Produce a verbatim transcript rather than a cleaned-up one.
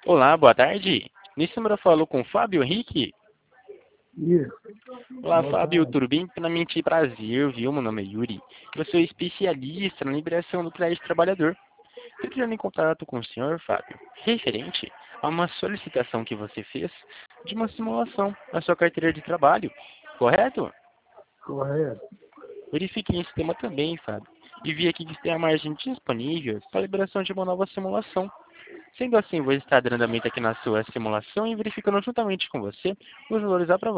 Olá, boa tarde. Nesse número eu falo com Fábio Henrique. Isso. Olá, Boa Fábio, tarde. tudo bem? Primeiramente, prazer, viu? Meu nome é Yuri. Eu sou especialista na liberação do crédito trabalhador. Estou entrando em contato com o senhor, Fábio, referente a uma solicitação que você fez de uma simulação na sua carteira de trabalho, correto? Correto. Verifiquei esse tema também, Fábio, e vi aqui que tem a margem disponível para a liberação de uma nova simulação. Sendo assim, vou estar dando andamento aqui na sua simulação e verificando juntamente com você os valores aprovados.